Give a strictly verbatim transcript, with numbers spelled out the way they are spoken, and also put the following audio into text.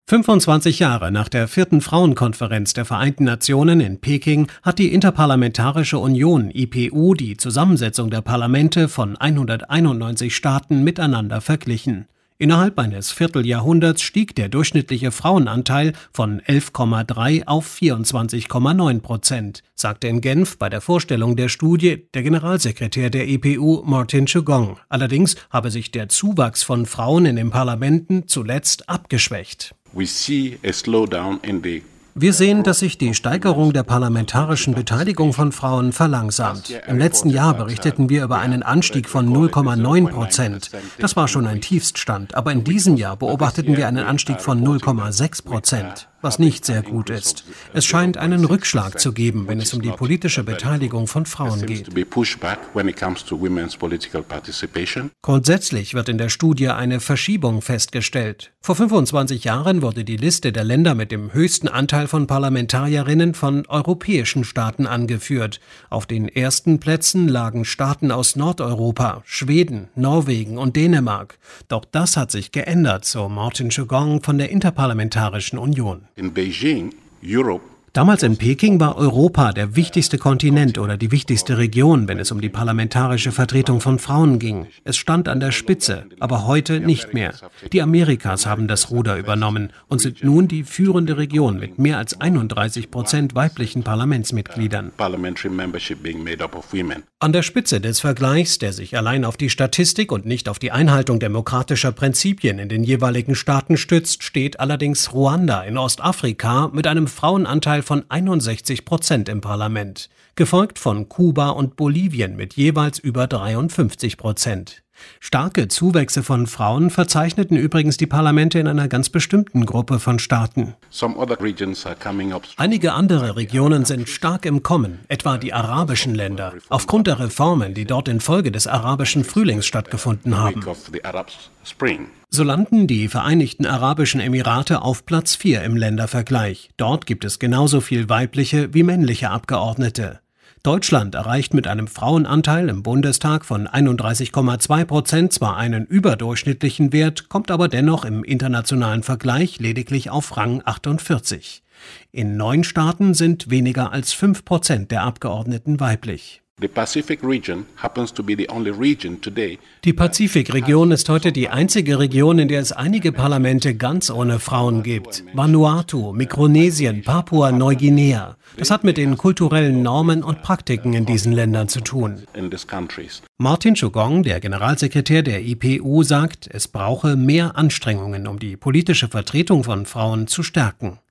fünfundzwanzig Jahre nach der vierten Frauenkonferenz der Vereinten Nationen in Peking hat die Interparlamentarische Union I P U die Zusammensetzung der Parlamente von hunderteinundneunzig Staaten miteinander verglichen. Innerhalb eines Vierteljahrhunderts stieg der durchschnittliche Frauenanteil von elf Komma drei auf vierundzwanzig Komma neun Prozent, sagte in Genf bei der Vorstellung der Studie der Generalsekretär der I P U Martin Chugong. Allerdings habe sich der Zuwachs von Frauen in den Parlamenten zuletzt abgeschwächt. We see a slowdown in the Wir sehen, dass sich die Steigerung der parlamentarischen Beteiligung von Frauen verlangsamt. Im letzten Jahr berichteten wir über einen Anstieg von null Komma neun Prozent. Das war schon ein Tiefststand, aber in diesem Jahr beobachteten wir einen Anstieg von null Komma sechs Prozent, was nicht sehr gut ist. Es scheint einen Rückschlag zu geben, wenn es um die politische Beteiligung von Frauen geht. Grundsätzlich wird in der Studie eine Verschiebung festgestellt. Vor fünfundzwanzig Jahren wurde die Liste der Länder mit dem höchsten Anteil von Parlamentarierinnen von europäischen Staaten angeführt. Auf den ersten Plätzen lagen Staaten aus Nordeuropa, Schweden, Norwegen und Dänemark. Doch das hat sich geändert, so Martin Chugong von der Interparlamentarischen Union. In Beijing, Europe Damals in Peking war Europa der wichtigste Kontinent oder die wichtigste Region, wenn es um die parlamentarische Vertretung von Frauen ging. Es stand an der Spitze, aber heute nicht mehr. Die Amerikas haben das Ruder übernommen und sind nun die führende Region mit mehr als einunddreißig Prozent weiblichen Parlamentsmitgliedern. An der Spitze des Vergleichs, der sich allein auf die Statistik und nicht auf die Einhaltung demokratischer Prinzipien in den jeweiligen Staaten stützt, steht allerdings Ruanda in Ostafrika mit einem Frauenanteil von einundsechzig Prozent im Parlament, gefolgt von Kuba und Bolivien mit jeweils über dreiundfünfzig Prozent. Starke Zuwächse von Frauen verzeichneten übrigens die Parlamente in einer ganz bestimmten Gruppe von Staaten. Einige andere Regionen sind stark im Kommen, etwa die arabischen Länder, aufgrund der Reformen, die dort infolge des arabischen Frühlings stattgefunden haben. So landen die Vereinigten Arabischen Emirate auf Platz vier im Ländervergleich. Dort gibt es genauso viel weibliche wie männliche Abgeordnete. Deutschland erreicht mit einem Frauenanteil im Bundestag von einunddreißig Komma zwei Prozent zwar einen überdurchschnittlichen Wert, kommt aber dennoch im internationalen Vergleich lediglich auf Rang achtundvierzig. In neun Staaten sind weniger als fünf Prozent der Abgeordneten weiblich. Die Pazifikregion ist heute die einzige Region, in der es einige Parlamente ganz ohne Frauen gibt. Vanuatu, Mikronesien, Papua-Neuguinea. Das hat mit den kulturellen Normen und Praktiken in diesen Ländern zu tun. Martin Chugong, der Generalsekretär der I P U, sagt, es brauche mehr Anstrengungen, um die politische Vertretung von Frauen zu stärken.